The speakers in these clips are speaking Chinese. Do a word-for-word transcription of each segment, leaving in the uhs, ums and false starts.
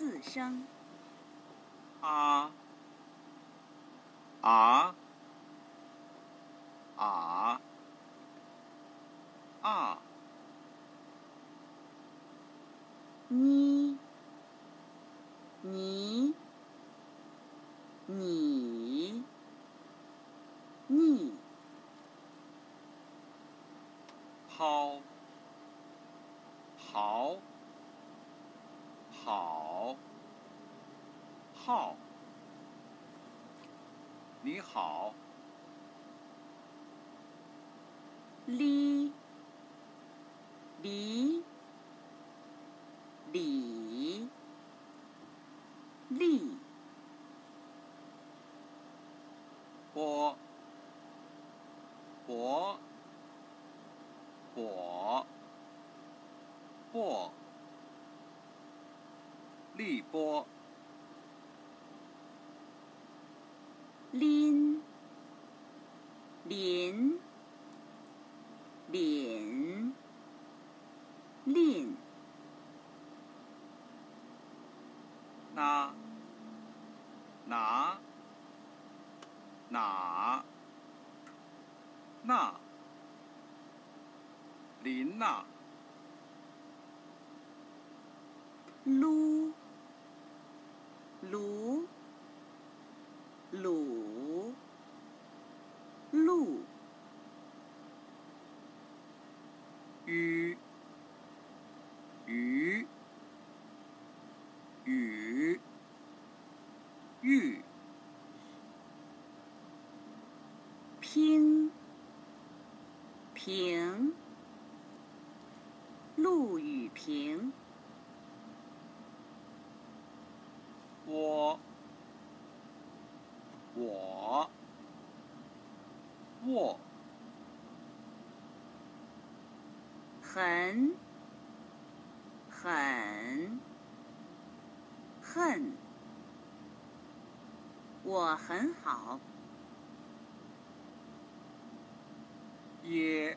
四声。 啊啊啊啊你你你你好好好好你好哩哩哩哩波波波波利波林林林林拿拿哪那林娜噜噜鲁路雨雨雨玉平平陆雨平我我我很很恨我很好也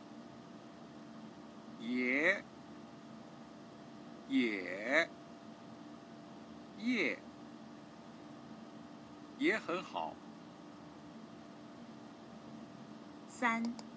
也也也也很好三